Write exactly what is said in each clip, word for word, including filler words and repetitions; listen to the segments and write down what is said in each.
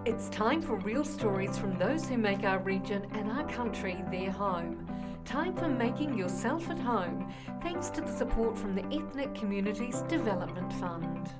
It's time for real stories from those who make our region and our country their home. Time for making yourself at home, thanks to the support from the Ethnic Communities Development Fund.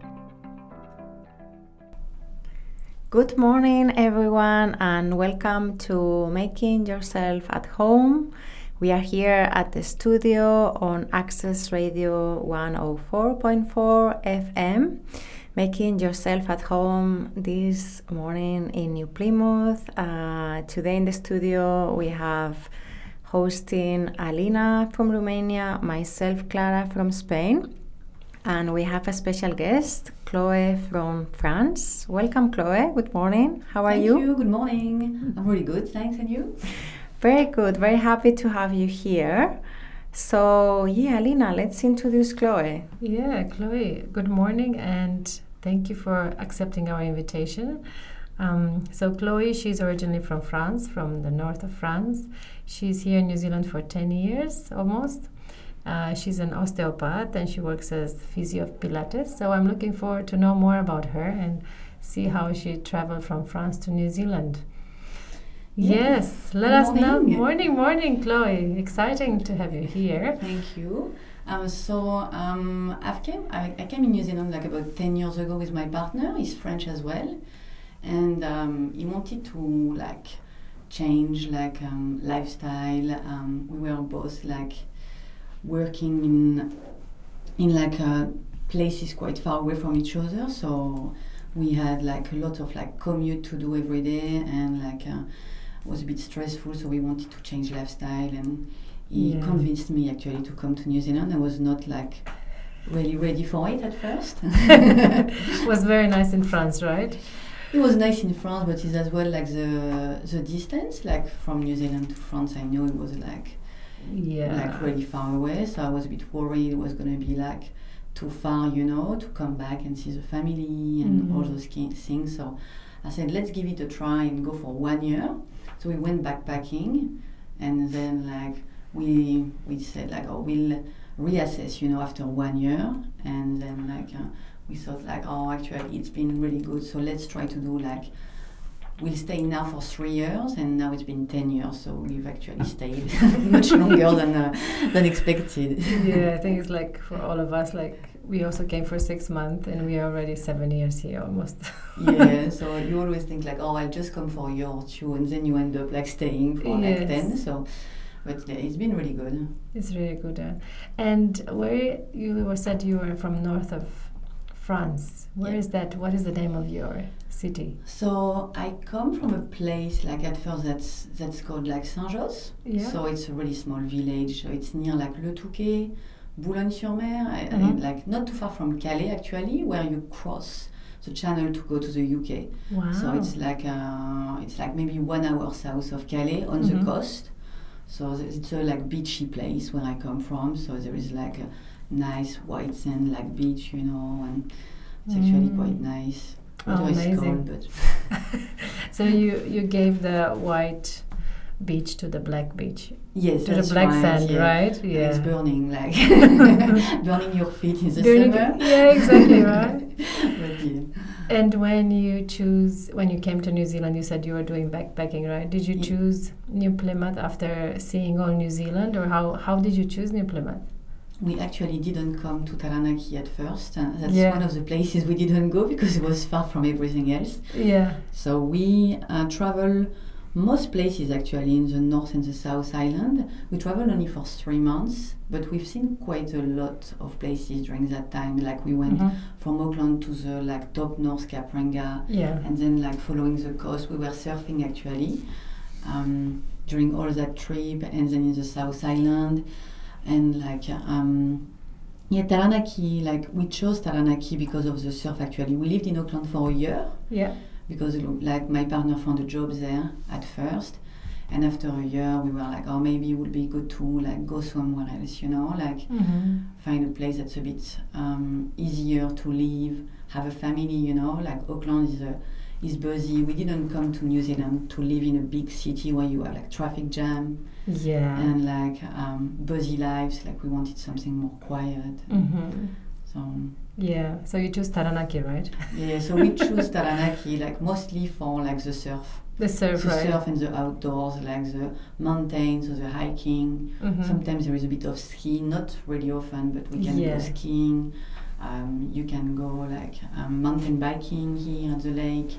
Good morning, everyone, and welcome to Making Yourself at Home. We are here at the studio on Access Radio one oh four point four F M, making yourself at home this morning in New Plymouth. Uh, today in the studio we have hosting Alina from Romania, myself, Clara from Spain, and we have a special guest, Chloe from France. Welcome, Chloe. Good morning. How are Thank you? Thank you. Good morning. I'm really good. Thanks. And you? Very good. Very happy to have you here. So, yeah, Alina, let's introduce Chloe. Yeah, Chloe, good morning and thank you for accepting our invitation. Um, so, Chloe, she's originally from France, from the north of France. She's here in New Zealand for ten years almost. Uh, she's an osteopath and she works as physio of Pilates. So, I'm looking forward to know more about her and see how she traveled from France to New Zealand. Yes, let us know. Morning, morning, Chloe. Exciting to have you here. Thank you. Um, so um, I've came, I, I came in New Zealand like about ten years ago with my partner. He's French as well, and um, he wanted to like change like um, lifestyle. Um, we were both like working in in like uh, places quite far away from each other. So we had like a lot of like commute to do every day, and like. Uh, was a bit stressful, so we wanted to change lifestyle, and he yeah. convinced me actually to come to New Zealand. I was not like really ready for it at first. It was very nice in France, right? It was nice in France, but it's as well like the the distance, like from New Zealand to France. I know it was like yeah, like really far away, so I was a bit worried it was gonna be like too far, you know, to come back and see the family and mm-hmm. all those things. So I said, let's give it a try and go for one year. So we went backpacking, and then like we we said like, oh, we'll reassess, you know, after one year, and then like uh, we thought like, oh, actually it's been really good, so let's try to do like, we'll stay now for three years, and now it's been ten years, so we've actually stayed much longer than uh, than expected. Yeah, I think it's like for all of us, like we also came for six months, and we are already seven years here almost. Yeah, so you always think like, oh, I'll just come for a year or two, and then you end up like staying for yes. like ten. So, but yeah, it's been really good. It's really good. Uh, and where you were said you were from north of France. Where yeah. is that? What is the name of your city? So I come from a place like at first that's that's called like Saint-Josse. Yeah. So it's a really small village. So it's near like Le Touquet, Boulogne-sur-Mer, mm-hmm. like not too far from Calais actually, where you cross the channel to go to the U K. Wow. So it's like uh, it's like maybe one hour south of Calais on mm-hmm. the coast. So it's a like beachy place where I come from. So there is like a nice white sand like beach, you know, and it's mm. actually quite nice. Oh, amazing. Cold, but so you you gave the white beach to the black beach. Yes, to that's the black right, sand, yeah. right? And yeah, it's burning, like burning your feet in the burning summer. Yeah, exactly, right. But yeah. And when you choose, when you came to New Zealand, you said you were doing backpacking, right? Did you yeah. choose New Plymouth after seeing all New Zealand, or how how did you choose New Plymouth? We actually didn't come to Taranaki at first. Uh, that's yeah. one of the places we didn't go because it was far from everything else. Yeah. So we uh, travel most places actually in the North and the South Island. We traveled only for three months, but we've seen quite a lot of places during that time. Like we went mm-hmm. from Auckland to the like top north Kaprenga, yeah. and then like following the coast. We were surfing actually um, during all that trip, and then in the South Island. And like um, yeah, Taranaki, like we chose Taranaki because of the surf actually. We lived in Auckland for a year. Yeah. Because like my partner found a job there at first, and after a year we were like, oh, maybe it would be good to like go somewhere else, you know, like mm-hmm. find a place that's a bit um, easier to live, have a family, you know, like Auckland is a is busy. We didn't come to New Zealand to live in a big city where you have like traffic jam yeah. and like um, busy lives. Like we wanted something more quiet. Mm-hmm. So Yeah, so you choose Taranaki, right? yeah, so we choose Taranaki like mostly for like the surf, The surf, the right? surf and the outdoors, like the mountains or the hiking. Mhm. Sometimes there is a bit of skiing, not really often, but we can Yeah. go skiing. Um, you can go like um, mountain biking here at the lake.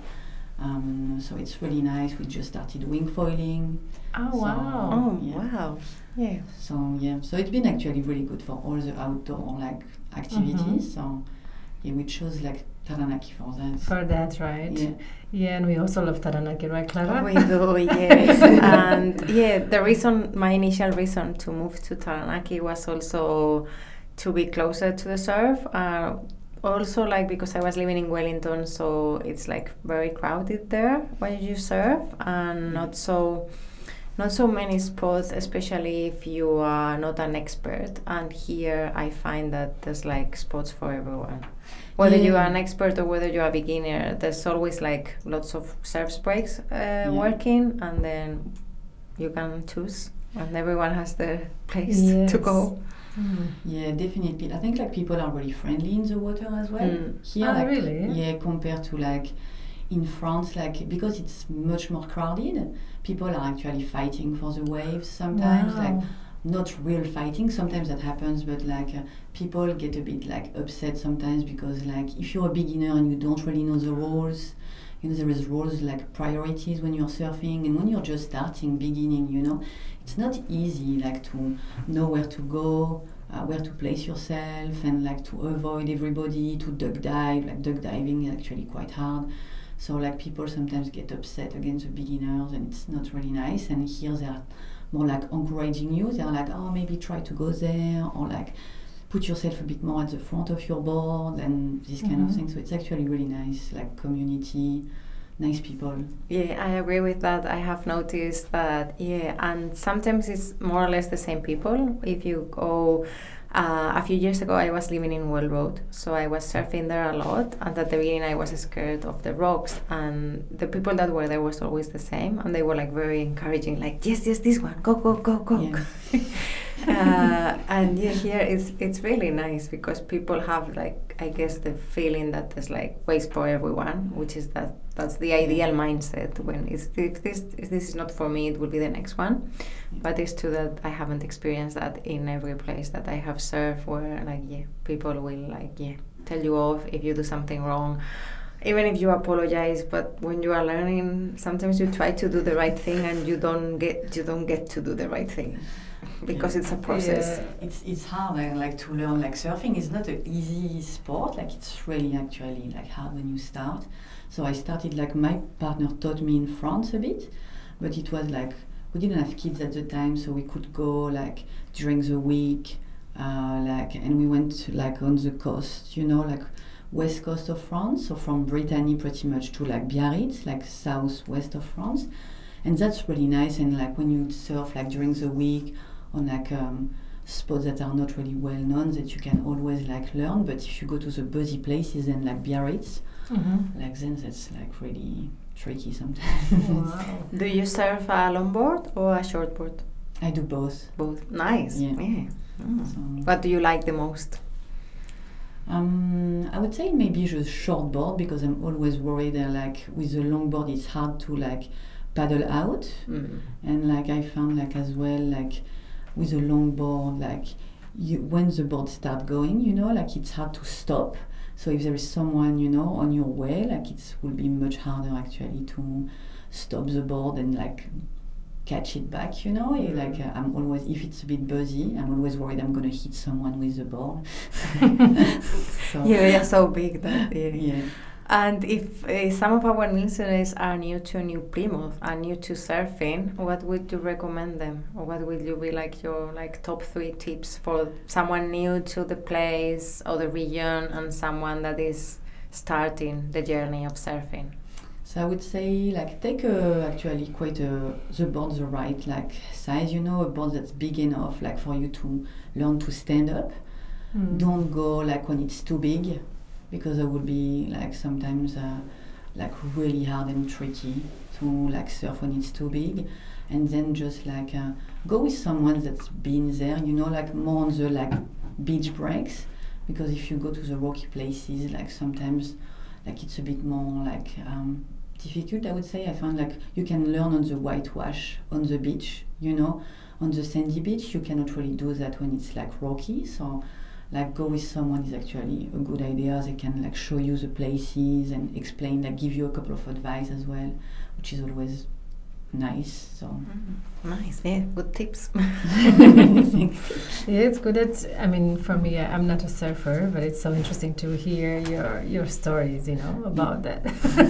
Um, so it's really nice. We just started wing foiling. Oh, So- wow. Oh, Yeah. wow. Yeah. So yeah, so it's been actually really good for all the outdoor like activities. So yeah, we chose like Taranaki for that. For that, right? Yeah. Yeah, and we also love Taranaki, right, Clara? We do, yes. And yeah, the reason, my initial reason to move to Taranaki was also to be closer to the surf. Uh, also, like because I was living in Wellington, so it's like very crowded there when you surf, and not so, not so many spots, especially if you are not an expert. And here, I find that there's like spots for everyone. Whether you are an expert or whether you're a beginner, there's always like lots of surf breaks uh, working, and then you can choose, and everyone has their place Yes. to go. Mm. Yeah, definitely. I think like people are really friendly in the water as well. Mm. Here, Ah, like, really? yeah, compared to like in France, like because it's much more crowded, people are actually fighting for the waves sometimes. Wow. Like not real fighting. Sometimes that happens, but like uh, people get a bit like upset sometimes because like if you're a beginner and you don't really know the rules, you know there is rules like priorities when you're surfing, and when you're just starting, beginning, you know, it's not easy like to know where to go, uh, where to place yourself, and like to avoid everybody, to duck dive. Like duck diving is actually quite hard. So like people sometimes get upset against the beginners, and it's not really nice. And here they are more like encouraging you. They're like, oh, maybe try to go there, or like put yourself a bit more at the front of your board, and this kind Mhm. of thing. So it's actually really nice, like community, nice people. Yeah, I agree with that. I have noticed that, yeah, and sometimes it's more or less the same people. If you go, uh, a few years ago, I was living in Well Road, so I was surfing there a lot, and at the beginning I was scared of the rocks, and the people that were there was always the same, and they were like very encouraging, like, yes, yes, this one, go, go, go, go. Yeah. uh, and yeah, here it's it's really nice because people have like, I guess, the feeling that there's like ways for everyone, which is that that's the ideal mindset. When it's, if this if this is not for me, it will be the next one. But it's true that I haven't experienced that in every place that I have surfed, where like yeah, people will like yeah tell you off if you do something wrong. Even if you apologize, but when you are learning, sometimes you try to do the right thing and you don't get you don't get to do the right thing because Yeah. it's a process. Yeah, it's it's hard uh, like to learn. Like surfing is not an easy sport. Like it's really actually like hard when you start. So I started like my partner taught me in France a bit, but it was like we didn't have kids at the time, so we could go like during the week, uh, like and we went like on the coast, you know, like west coast of France, so from Brittany pretty much to like Biarritz, like southwest of France, and that's really nice. And like when you surf like during the week on like um, spots that are not really well known, that you can always like learn. But if you go to the busy places and like Biarritz, Mm-hmm. like then that's like really tricky sometimes. Wow. Do you surf a longboard or a shortboard? I do both. Both. Nice. Yeah. Yeah. Mm. So, What do you like the most? Um, I would say maybe just shortboard because I'm always worried that like with the longboard it's hard to like paddle out, Mm. and like I found like as well like with a longboard like you when the board start going, you know, like it's hard to stop. So if there is someone, you know, on your way, like it will be much harder actually to stop the board and like catch it back, you know. Mm. Like uh, I'm always, if it's a bit buzzy, I'm always worried I'm gonna hit someone with the board. So, Yeah, you're so big that yeah. yeah. And if uh, some of our listeners are new to New Plymouth and new to surfing, what would you recommend them, or what would you be like your like top three tips for someone new to the place or the region and someone that is starting the journey of surfing? So I would say like take a, actually quite a the board the right like size, you know, a board that's big enough like for you to learn to stand up. Mm. Don't go like when it's too big, because it would be like sometimes uh, like really hard and tricky to like surf when it's too big. And then just like uh, go with someone that's been there, you know, like more on the like beach breaks, because if you go to the rocky places, like sometimes, like it's a bit more like um, difficult. I would say I find like you can learn on the whitewash on the beach, you know, on the sandy beach. You cannot really do that when it's like rocky. So, like go with someone is actually a good idea. They can like show you the places and explain, like give you a couple of advice as well, which is always nice. So Mm-hmm. Nice, yeah, good tips. Yeah, it's good. At, I mean, for me, I- I'm not a surfer, but it's so interesting to hear your your stories, you know, about that.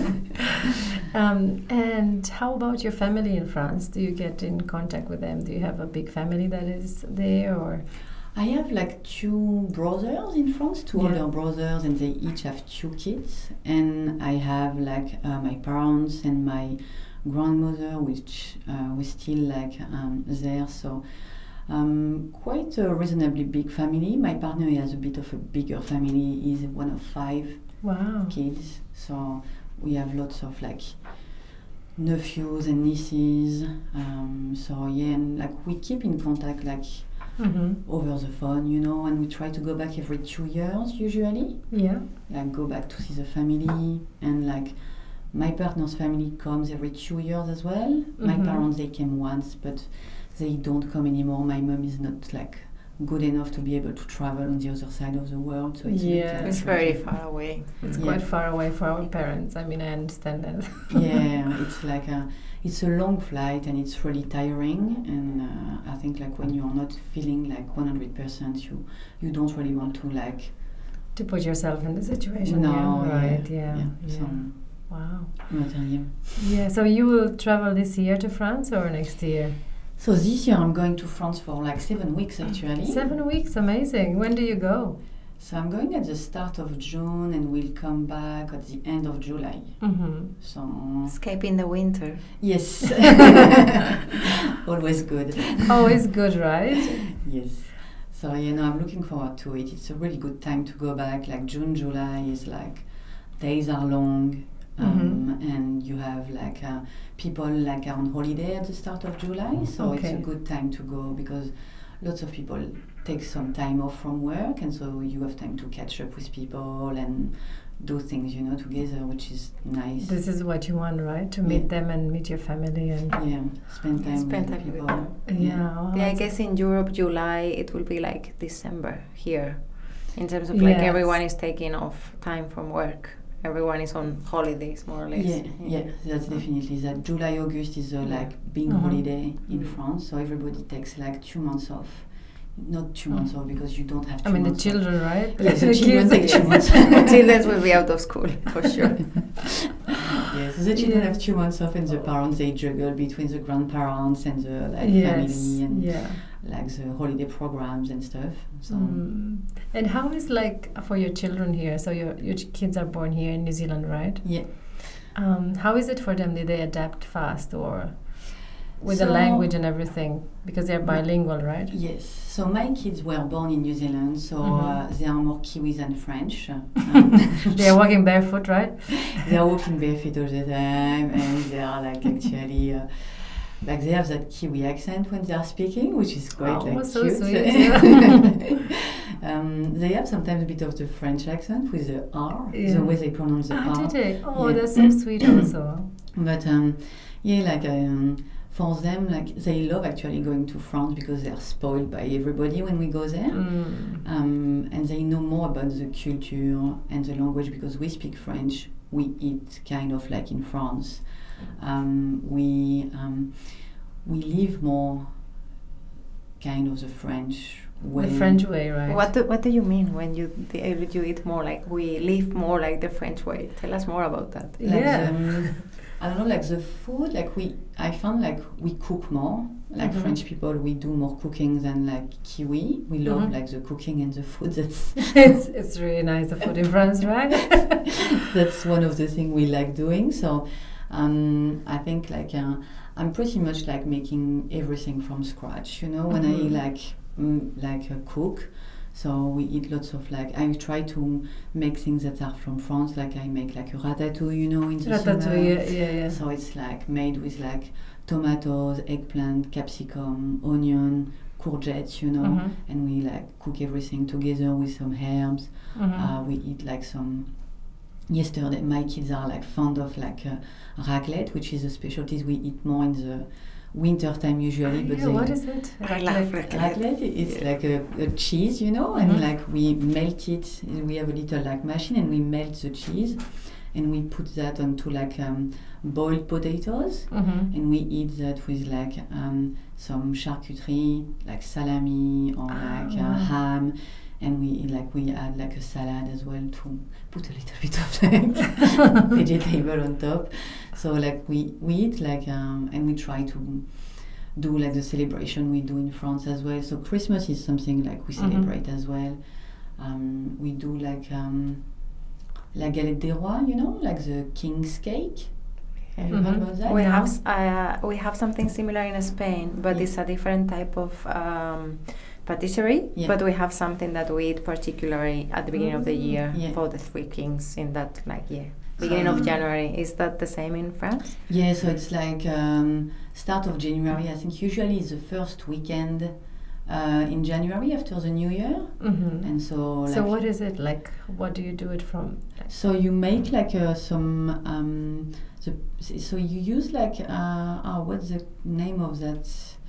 um, and how about your family in France? Do you get in contact with them? Do you have a big family that is there, or? I have like two brothers in France, two Yeah. older brothers, and they each have two kids. And I have like uh, my parents and my grandmother, which uh, was still like um, there. So um, quite a reasonably big family. My partner has a bit of a bigger family. He's one of five Wow. kids. So we have lots of like nephews and nieces. Um, so yeah, and like we keep in contact like Mm-hmm. over the phone, you know, and we try to go back every two years usually, Yeah. like go back to see the family. And like my partner's family comes every two years as well. My Mhm. parents, they came once, but they don't come anymore. My mom is not like good enough to be able to travel on the other side of the world, so it's a bit, Yeah. uh, It's very far away. It's Yeah. quite far away for our parents. I mean, I understand that. Yeah, it's like a, it's a long flight and it's really tiring. And uh, I think like when you're not feeling like one hundred percent, you you don't really want to like. To put yourself in the situation. No, yeah. yeah, Right. Yeah. yeah, Yeah. so- Wow. But, uh, yeah. Yeah. So you will travel this year to France or next year? So this year I'm going to France for like seven weeks actually. Seven weeks. Amazing. When do you go? So I'm going at the start of June and we'll come back at the end of July. Mm-hmm. So Escaping the winter. yes, always good. Always good, right? Yes. So you know I'm looking forward to it. It's a really good time to go back. Like June, July is like days are long. Um, and you have like uh, people like are on holiday at the start of July, so it's Okay. a good time to go because lots of people take some time off from work, and so you have time to catch up with people and do things, you know, together, which is nice. This is what you want, right? To meet Yeah. them and meet your family and. Yeah, spend time Spend with time with people. them. Yeah. well, Yeah, I that's- guess in Europe, July, it will be like December here. In terms of like Yes. everyone is taking off time from work. Everyone is on holidays, more or less. Yeah, yeah, that's definitely that. July, August is a like big Mhm. holiday in Mm. France, so everybody takes like two months off. Not two Mm. months off because you don't have two I mean, the months off. children, right? Yes, the children kids. take two months. Children will be out of school, for sure. Yes, the children have Yes. two months off, and the parents they juggle between the grandparents and the like Yes. family and Yeah. like the holiday programs and stuff. So Mm. And how is like for your children here? So your your ch- kids are born here in New Zealand, right? yeah, Um, how is it for them? Did they adapt fast or with the So- language and everything? Because they're bilingual, right? yes. So my kids were born in New Zealand, so Mhm. uh, they are more Kiwis than French. Um, They are walking barefoot, right? they are walking barefoot all the time, and they are like actually. Uh, Like they have that Kiwi accent when they are speaking, which is quite Oh, like so cute. sweet, yeah. um, they have sometimes a bit of the French accent with the R, Yeah. the way they pronounce the Ah, R. did they? Oh, Yeah. that's so sweet also. But um, yeah, like um, for them, like they love actually going to France because they are spoiled by everybody when we go there. Mm. Um, and they know more about the culture and the language because we speak French. We eat kind of like in France. Um, we um, we live more kind of the French way. The French way, right? What do, what do you mean when you the- you eat more like we live more like the French way? Tell us more about that. Like Yeah. the, um, I don't know, like the food, like we, I found like we cook more. Like Mhm. French people, we do more cooking than like Kiwi. We love Mhm. like the cooking and the food. That's it's it's really nice the food in France, right? that's one of the things we like doing. So um, I think like uh, I'm pretty much like making everything from scratch. You know, when Mhm. I like mm, like uh, cook. So we eat lots of like I try to make things that are from France. Like I make like a ratatouille, you know, in the summer. Ratatouille, yeah, yeah, yeah. So it's like made with like tomatoes, eggplant, capsicum, onion, courgettes, you know, Mm-hmm. and we like cook everything together with some herbs. Mm-hmm. Uh, we eat like some. Yesterday, my kids are like fond of like uh, raclette, which is a specialty we eat more in the winter time usually. But Yeah, they, what is it? I love raclette. raclette is Yeah. like a, a cheese, you know, Mhm. and like we melt it. We have a little like machine, and we melt the cheese, and we put that onto like um, boiled potatoes, Mm-hmm. and we eat that with like um, some charcuterie, like salami or like uh, Ah. ham, and we like we add like a salad as well to put a little bit of like vegetable on top. So like we, we eat like um, and we try to do like the celebration we do in France as well. So Christmas is something like we Mhm. celebrate as well. Um, we do like um, la galette des rois, you know, like the king's cake. Have you heard Mhm. about that? We No. have s- uh, we have something similar in Spain, but Yeah. it's a different type of um, patisserie. Yeah. But we have something that we eat particularly at the beginning of the Mm. year Yeah. for the Three Kings in that like year. Beginning Um, of January. Is that the same in France? Yeah, so it's like um, start of January. I think usually it's the first weekend uh, in January after the New Year, Mm-hmm. and so like So what is it like? What do you do it from? so you make like uh, some um, the, so you use like uh, oh, what's the name of that?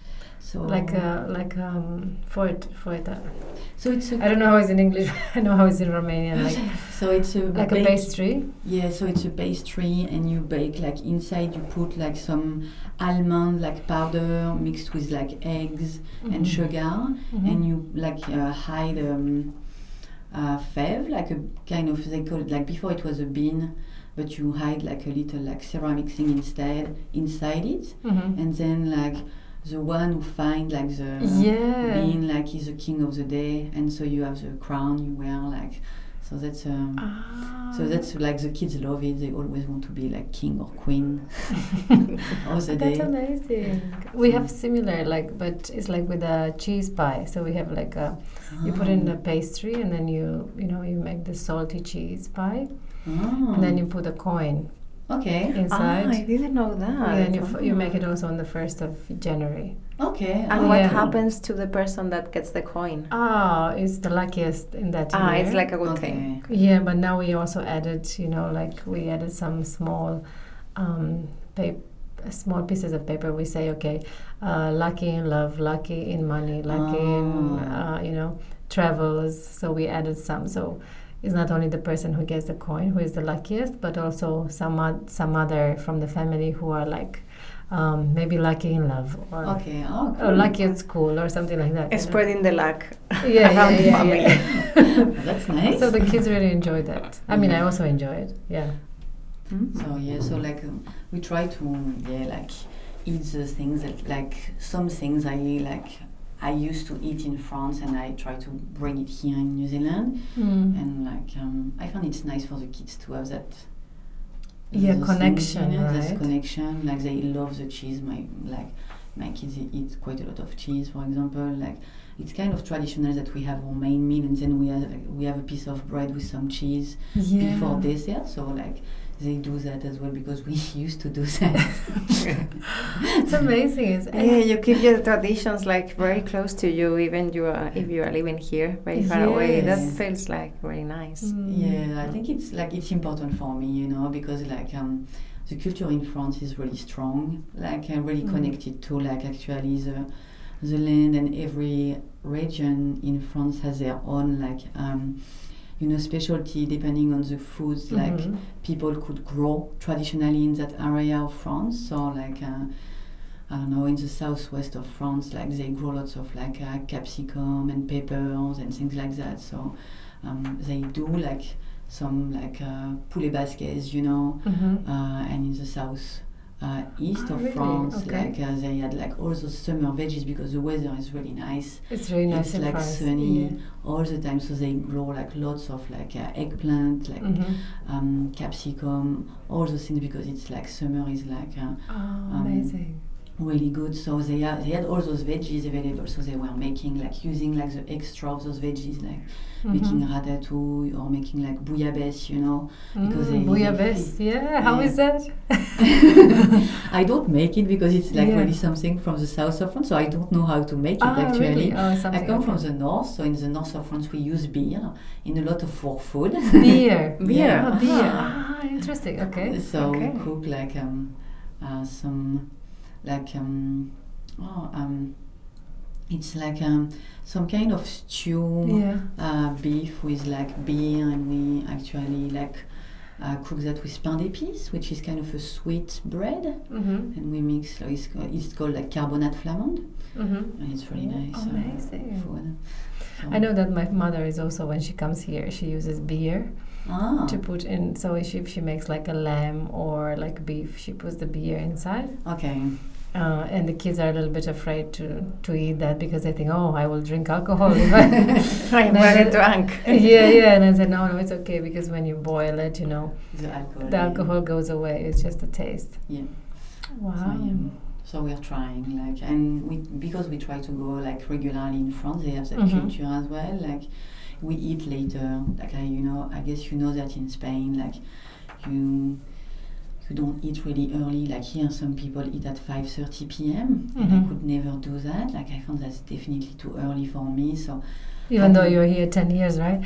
So Like uh, like um for it for it. Uh, so it's a I don't know how it's in English. I know how it's in Romanian. Like so it's a like a bake- pastry. Yeah, so it's a pastry, and you bake like inside. You put like some almond like powder mixed with like eggs and Mhm. sugar, Mhm. and you like uh, hide um, uh, fève, like a kind of they call it like before it was a bean, but you hide like a little like ceramic thing instead inside it, Mhm. and then like the one who find like the Yeah. bean like is the king of the day, and so you have the crown you wear like. So that's um, Ah. so that's like the kids love it. They always want to be like king or queen of the That's day. amazing. We have similar, like, but it's like with a cheese pie. So we have like a, you put in the pastry, and then you, you know, you make the salty cheese pie, Oh. and then you put a coin Okay. inside. Ah, I didn't know that. and then you, f- you make it also on the first of January. Okay. And oh, what Yeah. happens to the person that gets the coin? Ah, it's the luckiest in that Ah, year. it's like a good Okay. thing. Yeah, but now we also added, you know, like we added some small, um, pap- small pieces of paper. We say, okay, uh, lucky in love, lucky in money, lucky in, Oh. uh, you know, travels. So we added some. So it's not only the person who gets the coin who is the luckiest, but also some o- some other from the family who are like, um, maybe lucky in love or, Okay. Oh, cool. or lucky at school or something like that. you know. Spreading the luck Yeah, around yeah, the yeah, family. yeah. That's nice. So the kids really enjoy that. I mean, I Mhm. also enjoy it. Yeah. Mm. So yeah, so like um, we try to yeah like eat the things that like some things I like I used to eat in France, and I try to bring it here in New Zealand, Mm. and like um, I find it's nice for the kids to have that. Yeah, those connection, things, you know, this right? connection, like they love the cheese. My like my kids they eat quite a lot of cheese, for example. Like it's kind of traditional that we have our main meal, and then we have we have a piece of bread with some cheese Yeah. before dessert. So like they do that as well because we used to do that. It's amazing. It's Yeah, you keep your traditions like very close to you, even you are if you are living here very far away. That Yes. feels like very nice. Mm. Yeah, I think it's like it's important for me, you know, because like um, the culture in France is really strong, like uh, really Mm. connected to like actually the the land, and every region in France has their own like um, you know specialty depending on the foods like Mhm. people could grow traditionally in that area of France. So like uh, I don't know, in the southwest of France, like they grow lots of like uh, capsicum and peppers and things like that. So um, they do like some like uh, poulet basquets, you know, Mhm. uh, and in the south uh, east Ah, of really? France, Okay. like uh, they had like all those summer veggies because the weather is really nice. It's really nice It's in like France. sunny Yeah. all the time, so they grow like lots of like uh, eggplant, like Mhm. um, capsicum, all those things because it's like summer is like uh, Oh, Um, amazing. really good. So they had, they had all those veggies available. So they were making like using like the extra of those veggies, like mm-hmm. making ratatouille or making like bouillabaisse, you know, because mm, they bouillabaisse. Yeah. yeah, how is that? I don't make it because it's like yeah. really something from the south of France, so I don't know how to make it ah, actually. Really? Oh, I come okay. from the north, so in the north of France we use beer in a lot of for food. Beer, beer, yeah. oh, beer. Ah, interesting. Okay. So okay. we cook like um, uh, some. Like um, oh um, it's like um, some kind of stew, yeah. uh, beef with like beer, and we actually like uh, cook that with pain d'épices, which is kind of a sweet bread, mm-hmm. and we mix. So it's, called, it's called like carbonate flamande, mm-hmm. and it's really nice. Amazing. Uh, food. So I know that my mother is also, when she comes here, she uses beer. Ah. To put in, so if she, if she makes like a lamb or like beef, she puts the beer inside. Okay. Uh, and the kids are a little bit afraid to, to eat that because they think, oh, I will drink alcohol. If I I'm very drunk. yeah, yeah. And I said, no, no, it's okay because when you boil it, you know, the alcohol, the yeah. alcohol goes away. It's just a taste. Yeah. Wow. So, yeah. So we are trying, like, and we because we try to go like regularly in France. They have that mm-hmm. culture as well. Like, we eat later. Like, I, you know, I guess you know that in Spain, like, you. You don't eat really early. Like here, some people eat at five thirty p.m. Mm-hmm. and I could never do that. Like I found that's definitely too early for me. So even though you're here ten years, right?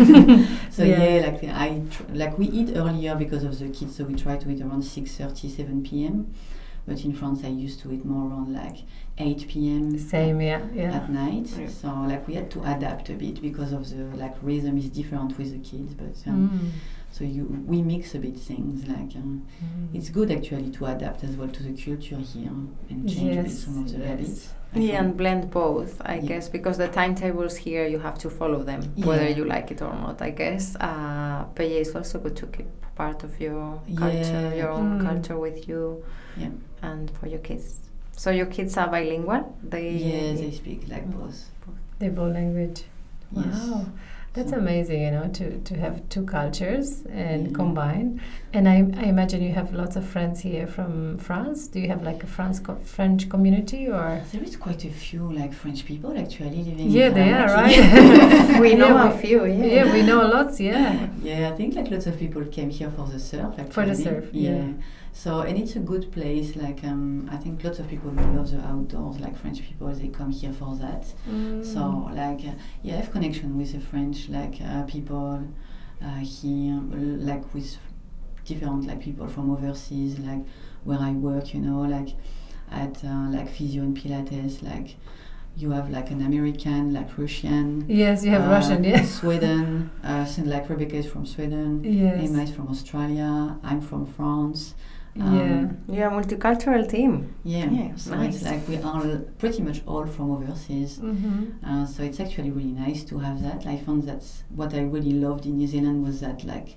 so yeah. yeah, like I tr- like we eat earlier because of the kids. So we try to eat around six thirty, seven p.m. But in France, I used to eat more around like eight p.m. Same, yeah, yeah. At night. Yeah. So like we had to adapt a bit because of the like rhythm is different with the kids. But um, Mm. so you we mix a bit things like um, Mm. it's good actually to adapt as well to the culture here and change a bit Yes, some of the yes. habits. I Yeah, find. and blend both, I Yeah. guess, because the timetables here, you have to follow them, Yeah. whether you like it or not, I guess. Uh, but yeah, it's also good to keep part of your culture, Yeah. your own Mm. culture with you Yeah. and for your kids. So your kids are bilingual? They Yeah, they speak like Mm. both. The both language. Yes. Wow. That's So- amazing, you know, to, to have two cultures and Yeah. combine. And I, I imagine you have lots of friends here from France. Do you have like a France co- French community or? There is quite a few like French people actually living Yeah, in they are, Taranaki. we know Yeah, a few, yeah. Yeah, we know lots, yeah. Yeah, I think like lots of people came here for the surf actually. For the surf, yeah. So, and it's a good place, like um, I think lots of people who love the outdoors, like French people, they come here for that. Mm. So, like, uh, yeah, I have connection with the French, like, uh, people uh, here, l- like, with different, like, people from overseas, like, where I work, you know, like, at, uh, like, Physio and Pilates, like, you have, like, an American, like, Russian. Yes, you have uh, Russian, yeah. Sweden, uh, so, like, Rebecca is from Sweden. Yes. Emma is from Australia, I'm from France. Yeah. Um, You're a multicultural team. Yeah, Yeah, so nice. it's like we are l- pretty much all from overseas. Mm-hmm. Uh, so it's actually really nice to have that. I found that's what I really loved in New Zealand was that like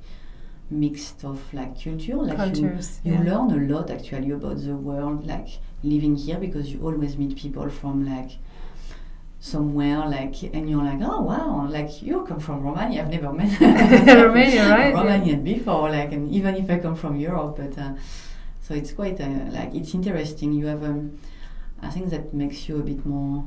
mixed of like culture. Like Cultures. you, you yeah. learn a lot actually about the world, like living here because you always meet people from like somewhere like and you're like, oh wow, like you come from Romania, I've never met Romania, right? a Romanian before, like, and even if I come from Europe, but uh, so it's quite uh, like it's interesting. You have um, I think that makes you a bit more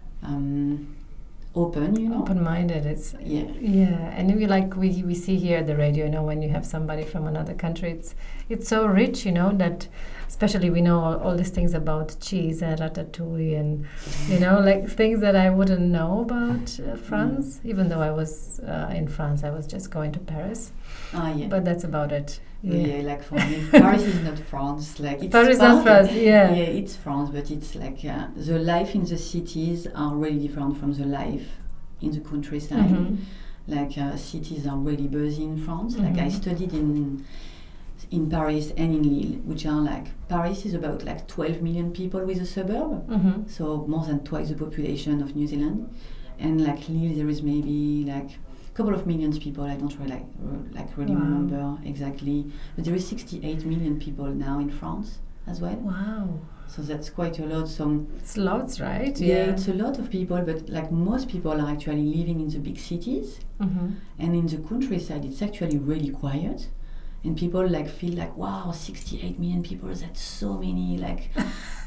um, open, you know. Open-minded. It's Yeah. yeah, and we like we we see here at the radio, you know, when you have somebody from another country, it's it's so rich, you know, that especially we know all, all these things about cheese and ratatouille and you know like things that I wouldn't know about uh, France. Even though I was uh, in France, I was just going to Paris, Ah, yeah. but that's about it. Yeah. like for me, Paris is not France. Like it's Paris is part not of- France, yeah. yeah, it's France, but it's like uh, the life in the cities are really different from the life in the countryside. Mhm. Like uh, cities are really busy in France. Like I Mhm. studied in in Paris and in Lille, which are like Paris is about like twelve million people with a suburb, Mhm. so more than twice the population of New Zealand. And like Lille, there is maybe like a couple of millions people. I don't really like uh, like really Wow. remember exactly, but there is sixty-eight million people now in France as well. Wow, So that's quite a lot. So it's lots, right? yeah, it's a lot of people, but like most people are actually living in the big cities. Mm-hmm. And in the countryside, it's actually really quiet. And people like feel like, wow, sixty-eight million people, that's so many. Like,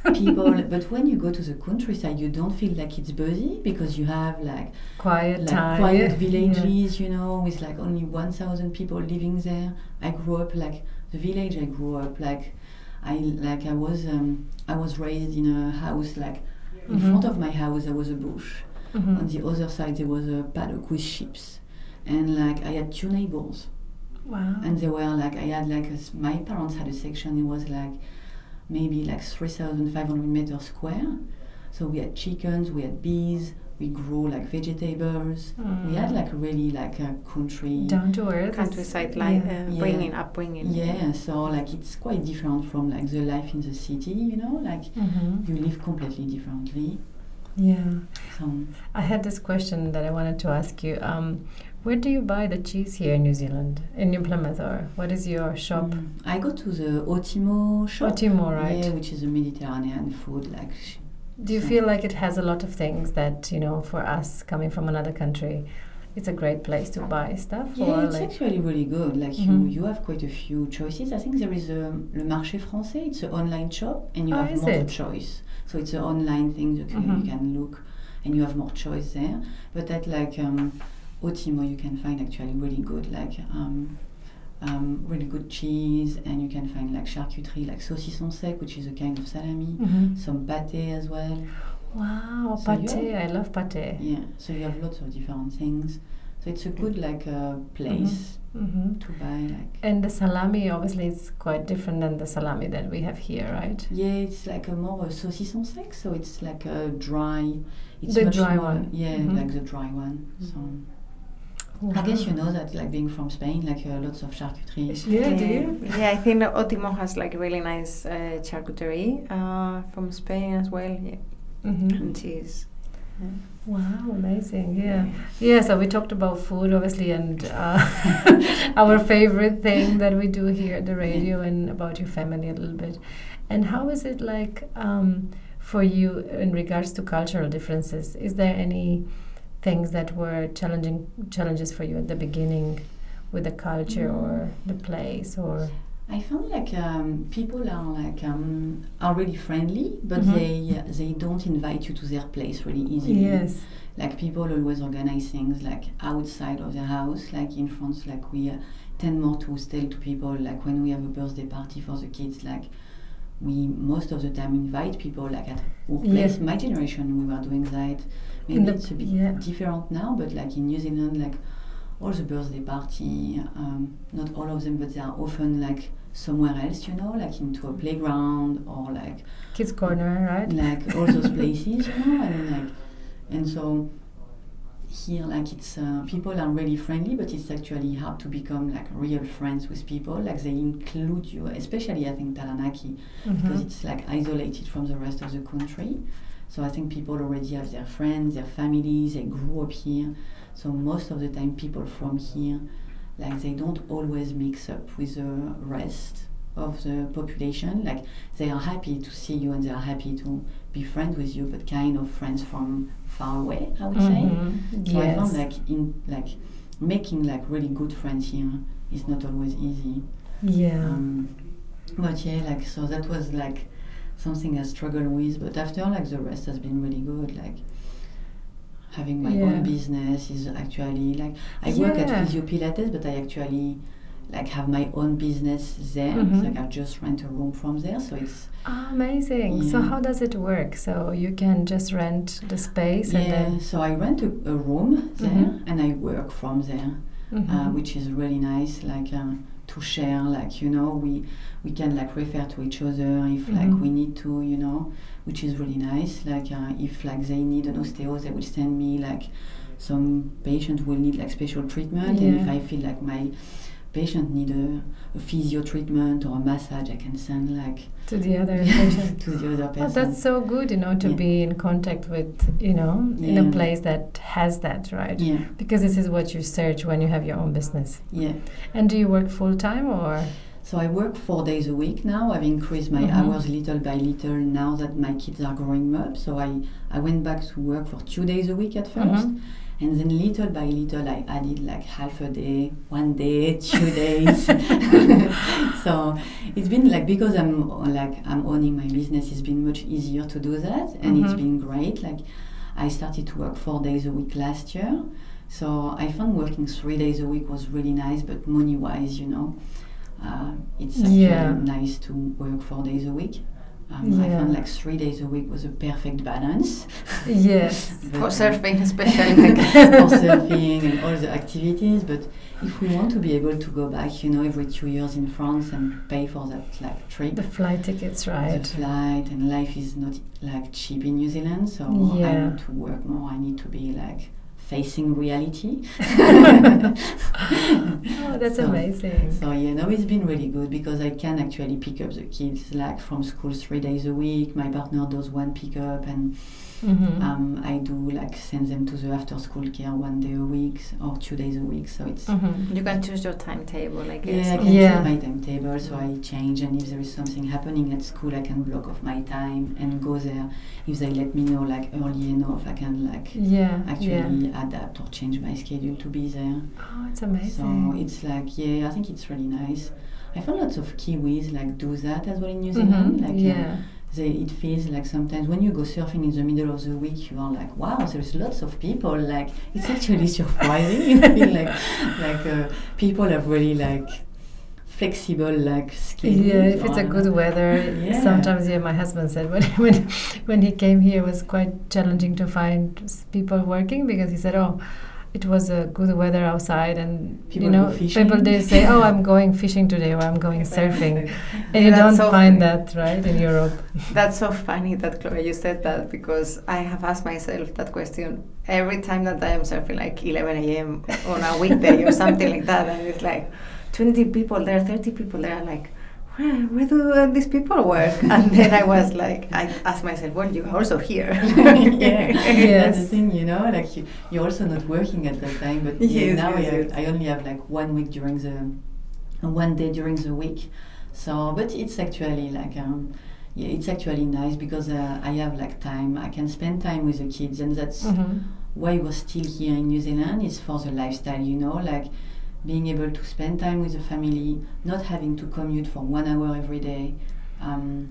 people. But when you go to the countryside, you don't feel like it's busy because you have like quiet like time, quiet yeah. villages, you know, with like only one thousand people living there. I grew up like the village. I grew up like I like I was um, I was raised in a house like in Mhm. front of my house there was a bush. Mhm. On the other side there was a paddock with sheep, and like I had two neighbors. Wow. And they were like, I had like, a s my parents had a section, it was like maybe like three thousand five hundred meters square. So we had chickens, we had bees, we grew like vegetables. Mm. We had like really like a country. Down to earth. Countryside It's- life, yeah. uh, Yeah. bringing, upbringing. Yeah, so like it's quite different from like the life in the city, you know, like Mhm. you live completely differently. Yeah. So I had this question that I wanted to ask you. Um, where do you buy the cheese here in New Zealand? In New Plymouth, or what is your shop? mm, I go to the Otimo shop. Otimo, right? Yeah, which is a Mediterranean food like. sh- Do you so- feel like it has a lot of things that, you know, for us coming from another country, it's a great place to buy stuff? Yeah, or it's like, actually really good. Like Mhm. you, you have quite a few choices. I think there is a Le Marché Français. It's an online shop, and you Oh, have is more it? choice. So it's an online thing. You can, Mhm. you can look, and you have more choice there. But at like um, Otimo, you can find actually really good, like um, um, really good cheese, and you can find like charcuterie, like saucisson sec, which is a kind of salami. Mhm. Some pâté as well. Wow, So you pâté. I love pâté. Yeah. So you have lots of different things. So it's a good like uh, place hmm to buy like. And the salami, obviously, is quite different than the salami that we have here, right? Yeah, it's like a more a saucisson sec, so it's like a dry. It's The much dry more- one. Yeah, Mhm. like the dry one. So I guess you know that, like being from Spain, like uh, lots of charcuterie. Yeah, do you? Yeah, I think that Otimo has like really nice uh, charcuterie uh, from Spain as well. Yeah, hmm and cheese. Yeah. Wow, amazing. Yeah. Yeah, so we talked about food, obviously, and uh, our favorite thing that we do here at the radio, and about your family a little bit. And how is it like um, for you in regards to cultural differences? Is there any things that were challenging challenges for you at the beginning with the culture or the place, or? I found like um, people are like um, are really friendly, but Mhm. they they don't invite you to their place really easily. Yes. Like people always organize things like outside of their house. Like in France, like we uh, tend more to tell to people like when we have a birthday party for the kids, like we most of the time invite people like at our Yeah. place. My generation, we were doing that. In Maybe the- it's a bit yeah. different now, but like in New Zealand, like all the birthday party, um, not all of them, but they are often like somewhere else, you know, like into a playground or like Kids Corner, right? like all those places, you know, and like, and so here, like it's uh, people are really friendly, but it's actually hard to become like real friends with people. Like they include you, especially I think Taranaki, because Mhm. it's like isolated from the rest of the country. So I think people already have their friends, their families, they grew up here. So most of the time, people from here, like they don't always mix up with the rest of the population. Like they are happy to see you and they are happy to be friends with you, but kind of friends from far away, I would say. Mhm. So I found Yes. like in like making like really good friends here is not always easy. Yeah. Um, but yeah, like so that was like something I struggled with. But after like the rest has been really good. Like having my Yeah. own business is actually like I work at Yeah. Physio Pilates, but I actually like have my own business there. Mhm. Like I just rent a room from there, so it's Ah, amazing. So Yeah. how does it work? So you can just rent the space and yeah. then So I rent a, a room there Mhm. and I work from there. Mhm. uh, which is really nice, like uh, to share, like you know, we we can like refer to each other if like Mhm. we need to, you know, which is really nice. Like uh, if like they need an osteo, they will send me like some patient will need like special treatment, and if Yeah. I feel like my patient need a, a physio treatment or a massage, I can send like to the other patient. to the other Oh, person. that's so good, you know, to Yeah. be in contact with, you know, in a Yeah. place that has that, right? yeah, Because this is what you search when you have your own business. yeah. And do you work full time or? So I work four days a week now. I've increased my Mhm. hours little by little now that my kids are growing up. So I, I went back to work for two days a week at 1st Mhm. And then little by little, I added like half a day, one day, two days. So it's been like, because I'm like I'm owning my business, it's been much easier to do that, and Mm-hmm. it's been great. Like I started to work four days a week last year, so I found working three days a week was really nice, but money-wise, you know, uh, it's actually Yeah. nice to work four days a week. Um, I Yeah. found like three days a week was a perfect balance. Yes. But, For um, surfing, especially. for surfing and all the activities. But if we want to be able to go back, you know, every two years in France and pay for that like trip, The flight tickets, the right? flight, and life is not like cheap in New Zealand, so I Yeah. need to work more. I need to be like facing reality. Oh, that's So- amazing. So yeah, no, it's been really good because I can actually pick up the kids like from school three days a week. My partner does one pickup, and Mm-hmm. um, I do like send them to the after school care one day a week or two days a week. So it's Mm-hmm. You can choose your timetable, I guess. yeah, I or- can Yeah. choose my timetable, so I change. And if there is something happening at school, I can block off my time and go there. If they let me know like early enough, I can like Yeah. actually Yeah. adapt or change my schedule to be there. Oh, it's So amazing. it's like, yeah, I think it's really nice. I found lots of Kiwis like do that as well in New Zealand. Mhm. Like, uh, Yeah. they, it feels like sometimes when you go surfing in the middle of the week, you are like, wow, there's lots of people. Like, it's actually surprising. You feel like, like uh, people have really like flexible like schedules. Yeah, if it's a or- good weather, Yeah. sometimes. Yeah, my husband said when when when he came here, it was quite challenging to find s- people working because he said, "Oh, it was a good weather outside, and People you know, go fishing. people they say, oh, I'm going fishing today, or I'm going surfing,' and you That's don't so find funny. that right in Europe. That's so funny that Chloe you said that, because I have asked myself that question every time that I am surfing, like eleven a.m. on a weekday or something like that, and it's like twenty people there, thirty people there. I'm like, where, where do uh, these people work? And then I was like, I asked myself, well, you are also here. yeah, that's the Yes. thing, you know, like you, you're also not working at that time, but yeah, Yes, now yes, I, yes. I only have like one week during the, uh, one day during the week. So, but it's actually like, um, yeah, it's actually nice because uh, I have like time, I can spend time with the kids, and that's Mhm. why we're still here in New Zealand. Is for the lifestyle, you know, like being able to spend time with the family, not having to commute for one hour every day, um,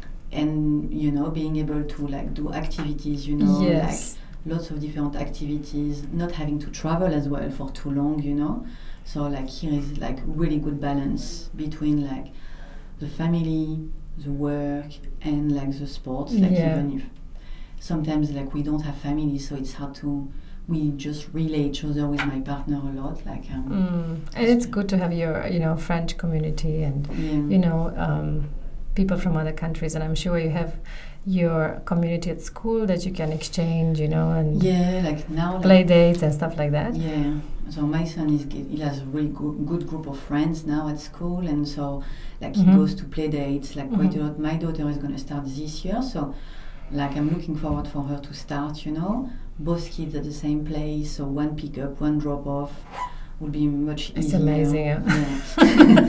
and you know, being able to like do activities, you know, Yes. like lots of different activities, not having to travel as well for too long, you know. So like here is like really good balance between like the family, the work, and like the sports. Like Yeah. even if sometimes like we don't have family, so it's hard to. We just relay each other with my partner a lot. Like um, Mm. And it's good to have your, you know, French community and yeah. you know, um, people from other countries, and I'm sure you have your community at school that you can exchange, you know, and Yeah, like now. Like, play dates and stuff like that. Yeah, so my son is ge- he has a really good, good group of friends now at school, and so like he Mhm. goes to play dates like quite Mhm. a lot. My daughter is gonna start this year, so like I'm looking forward for her to start. You know, both kids at the same place, so one pick up, one drop off would be much It's easier. amazing, yeah. Yeah.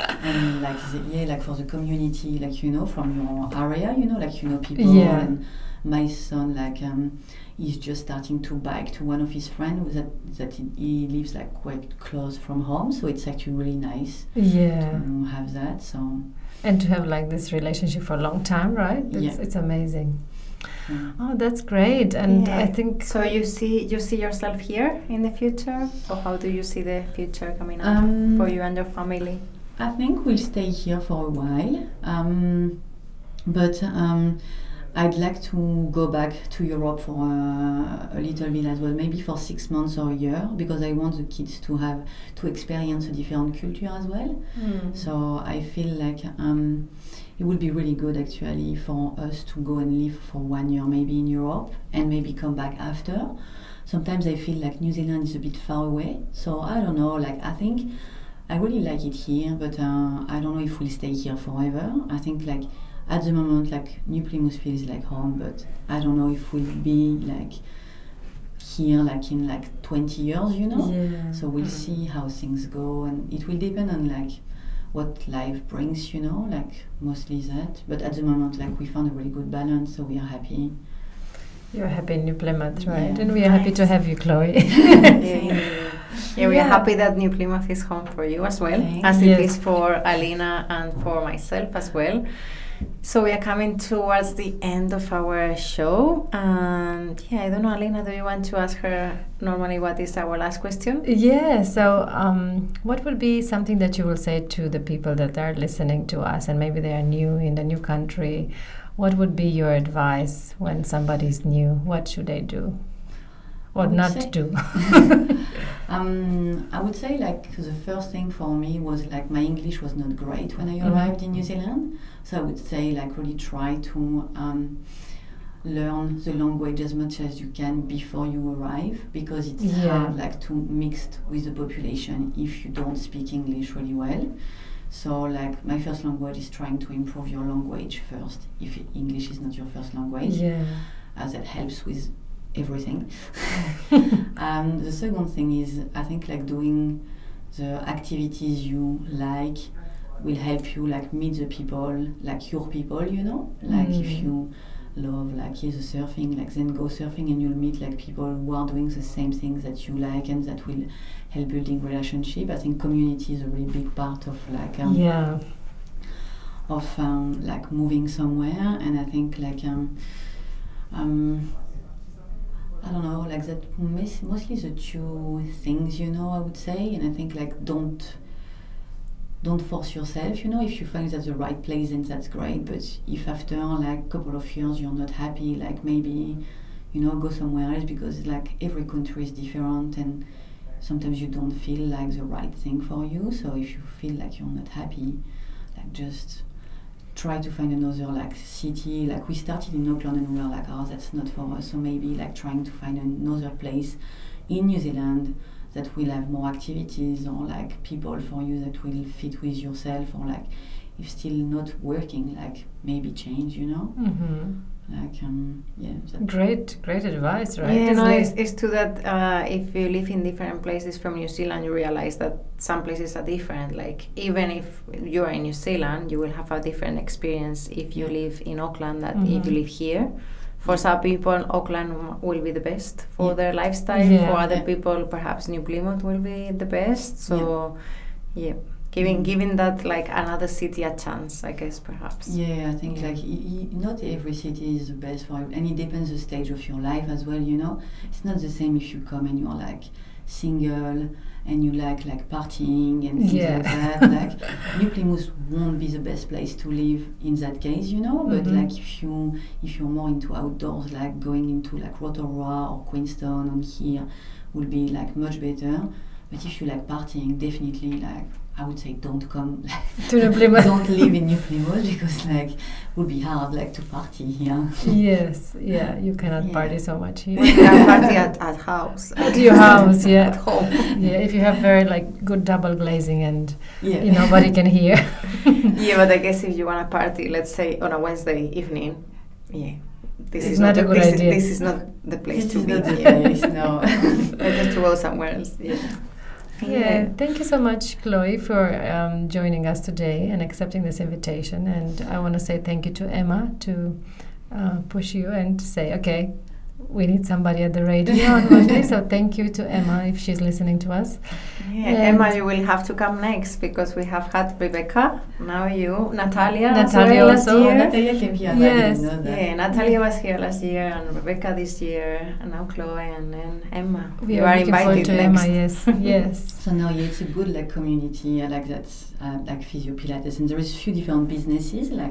And like the, yeah, like for the community, like you know, from your area, you know, like you know people. Yeah. And my son, like um, he's just starting to bike to one of his friends that that he, he lives like quite close from home, so it's actually really nice Yeah. to have that. So And to have like this relationship for a long time, right? It's, Yeah. it's amazing. yeah. Oh, that's great. And Yeah. I think So you see you see yourself here in the future, or how do you see the future coming up Um, for you and your family? I think we'll stay here for a while, um, but um, I'd like to go back to Europe for uh, a little bit as well, maybe for six months or a year, because I want the kids to have to experience a different culture as well. So I feel like um, it would be really good actually for us to go and live for one year maybe in Europe and maybe come back after. Sometimes I feel like New Zealand is a bit far away, so I don't know, like I think I really like it here, but uh, I don't know if we'll stay here forever. I think like at the moment like New Plymouth feels like home, but I don't know if we'll be like here like in like twenty years, you know. yeah. So we'll Mm. see how things go, and it will depend on like what life brings, you know, like mostly that. But at the moment, like we found a really good balance, so we are happy. You're happy in New Plymouth, right? Yeah. And we are happy to Nice. have you, Chloe. Yeah, yeah, we are Yeah. happy that New Plymouth is home for you as well, Thank as you. it Yes. is for Alina and for myself as well. So we are coming towards the end of our show. And yeah, I don't know, Alina, do you want to ask her normally what is our last question? Yeah, so um, what would be something that you will say to the people that are listening to us and maybe they are new in the new country? What would be your advice when somebody's new? What should they do? I Or would not say- do? Um, I would say like the first thing for me was like my English was not great when I Mhm. arrived in New Zealand. So I would say like really try to um, learn the language as much as you can before you arrive, because it's Yeah. hard like to mix with the population if you don't speak English really well. So like my first language is trying to improve your language first if English is not your first language, Yeah. as it helps with everything. um, the second thing is I think like doing the activities you like will help you like meet the people, like your people, you know, like if Mm. you love like yeah, the surfing, like then go surfing and you'll meet like people who are doing the same things that you like, and that will help building relationship. I think community is a really big part of like um, Yeah. of um, like moving somewhere. And I think like um, um, I don't know, like that mes- mostly the two things, you know, I would say. And I think like don't don't force yourself, you know. If you find that's the right place, then that's great, but if after like a couple of years you're not happy, like maybe, you know, go somewhere else, because like every country is different and sometimes you don't feel like the right thing for you. So if you feel like you're not happy, like just try to find another like city. Like we started in Auckland and we were like, oh, that's not for us. So maybe like trying to find another place in New Zealand that will have more activities, or like people for you that will fit with yourself, or like if still not working, like maybe change, you know. Mm-hmm. Like um yeah. That Great, great advice, right? Yeah, Isn't no, it? it's, it's true that uh, if you live in different places from New Zealand, you realize that some places are different. Like even if you are in New Zealand, you will have a different experience if you live in Auckland than if you Mhm. live here. For some people, Auckland w- will be the best for Yeah. their lifestyle. Yeah. For other Yeah. people, perhaps New Plymouth will be the best. So, yeah, giving Mhm. giving that like another city a chance, I guess, perhaps. Yeah, I think Yeah. like I- I- not every city is the best for you, and it depends the stage of your life as well. You know, it's not the same if you come and you're like single and you like like partying and things Yeah. like that. Like New Plymouth won't be the best place to live in that case, you know. But Mhm. like if you if you're more into outdoors, like going into like Rotorua or Queenstown on here, will be like much better. But if you like partying, definitely like I would say don't come. To New Plymouth. Don't live in New Plymouth, because like it would be hard like to party here. Yes, yeah, you cannot Yeah. party so much here. We can party at, at house. At your house, At yeah. home. Yeah, if you have very like good double glazing and Yeah. you nobody can hear. Yeah, but I guess if you want to party, let's say on a Wednesday evening, yeah, this It's is not not, a the, good this, idea. Is, this is not the place This to is be. not the Yeah. place, no. Better to go somewhere else. Yeah. Yeah, thank you so much, Chloe, for um, joining us today and accepting this invitation. And I want to say thank you to Emma to uh, push you and say, okay, we need somebody at the radio on Monday. So thank you to Emma if she's listening to us. Yeah, And- Emma, you will have to come next because we have had Rebecca, now you, Natalia, as Natalia well last also. year. Natalia came here and Yes. I didn't know that. Yeah, Natalia was here last year, and Rebecca this year, and now Chloe, and then Emma. We you are, are looking forward invited to next. Emma, yes, yes. So now yeah, it's a good like community. I like that, uh, like physio Pilates, and there is a few different businesses. Like,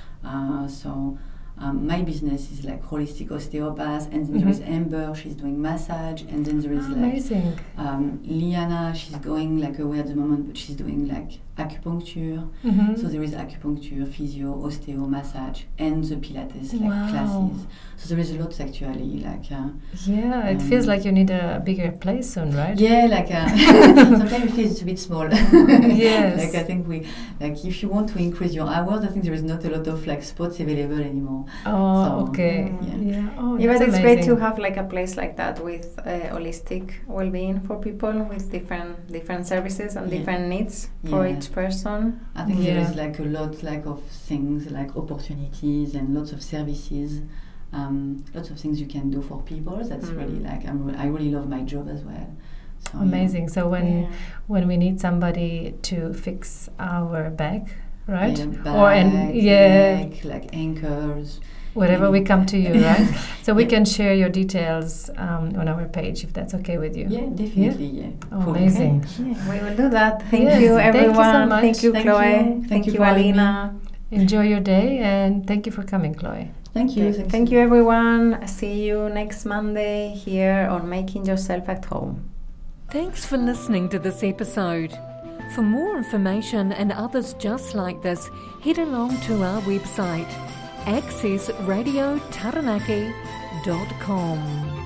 uh, so um, my business is like holistic osteopath, and then there is Mhm. Amber, she's doing massage, and then there is Ah, like amazing. um, Liana, she's going like away at the moment, but she's doing like acupuncture. Mhm. So there is acupuncture, physio, osteo, massage, and the Pilates like Wow. classes. So there is a lot actually. Like uh, Yeah, it feels Um, like you need a bigger place soon, right? yeah, like uh, sometimes it feels a bit small. Yes. Like I think we like if you want to increase your hours, I think there is not a lot of like spots available anymore. Oh, So, okay. yeah. Yeah. Oh, Yeah, but that's it's great to amazing. have like a place like that with uh, holistic well-being for people with different different services and Yeah. different needs for Yeah. each person. I think there Yeah. is like a lot like of things like opportunities and lots of services um, lots of things you can do for people. That's Mm. really like I'm re- I really love my job as well. So, Amazing. So when Yeah. when we need somebody to fix our back, yeah, right? yeah, Or and back, yeah, neck, like ankles. whatever we come to you, right? So we Yeah. can share your details um, on our page if that's okay with you. Yeah, definitely. Yeah. Oh, Cool. amazing. Yeah. We will do that. Thank Yes, you, thank you so everyone. much. Thank you, Thank Chloe. you. Thank, Thank you you, for having me. Alina. Enjoy your day and thank you for coming, Chloe. Thank you. Okay. Thanks. Thank you, everyone. See you next Monday here on Making Yourself at Home. Thanks for listening to this episode. For more information and others just like this, head along to our website access radio taranaki dot com.